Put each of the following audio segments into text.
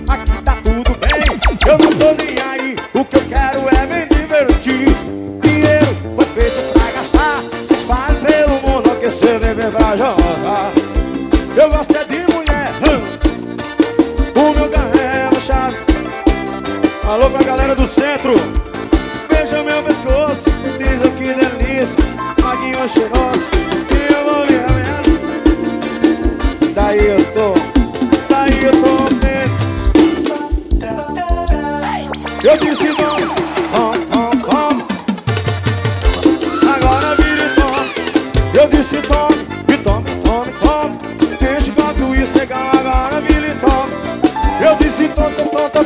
aqui tá tudo bem. Eu não tô nem aí, o que eu quero é me divertir. Dinheiro foi feito pra gastar, espalhe pelo mundo, aquecer, beber pra jogar. Eu gosto é de mulher, o meu carro é rebaixado. Alô pra galera do centro, beija meu pescoço, diz que delícia, maguinho cheiroso, e eu vou me arremendo. Daí eu tô bem. Eu disse tome, agora vira e tome. Eu disse tome, e tome. Deixa enquanto isso legal, agora vira e tome. Eu disse tome.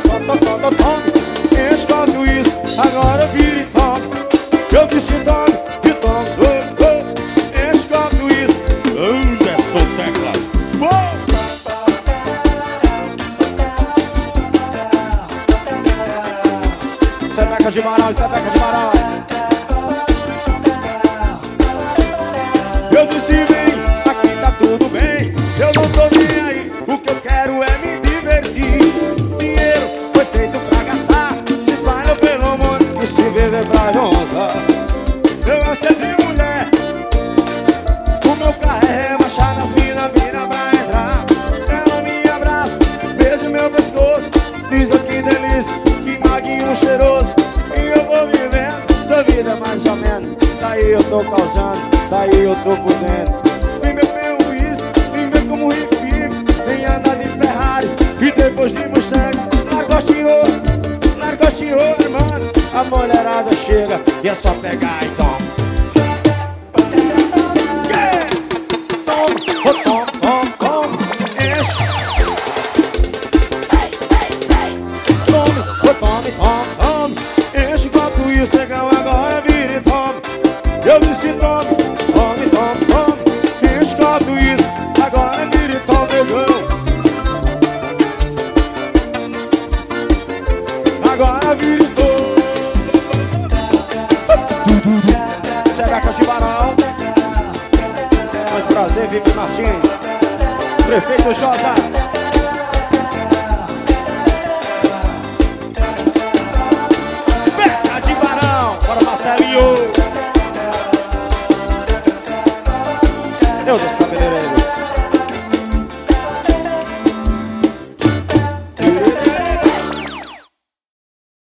Deixa enquanto isso, agora vira e tome. Eu disse tome, e tome. Deixa enquanto isso. Anderson Teclas. Sepeca de Marau, Sepeca de Marau. Eu disse vem, aqui tá tudo bem. Eu não tô nem aí, o que eu quero é me divertir. Dinheiro foi feito pra gastar, se espalha pelo mundo, que se vive pra juntar. Eu gosto é de mulher, o meu carro é rebaixado, as minas viram pra entrar. Ela me abraça, beija meu pescoço, diz que delícia, que maguinho cheiroso. E eu vou vivendo essa vida mais ou menos. Daí eu tô causando, daí eu tô por dentro. Vem beber um uísque, vem ver como rico vive. Vem andar de Ferrari e depois de Mustang. Larga de ouro, mano. A mulherada chega e é só pegar e toma. Toma, enche. Tome, enche enquanto isso legal, agora vira e tome. Eu disse tome, enche enquanto isso, agora vira e tome, negão. Agora vira e tome. Sepeca de Marau. Muito prazer, Vivi Martins, Prefeito Josa.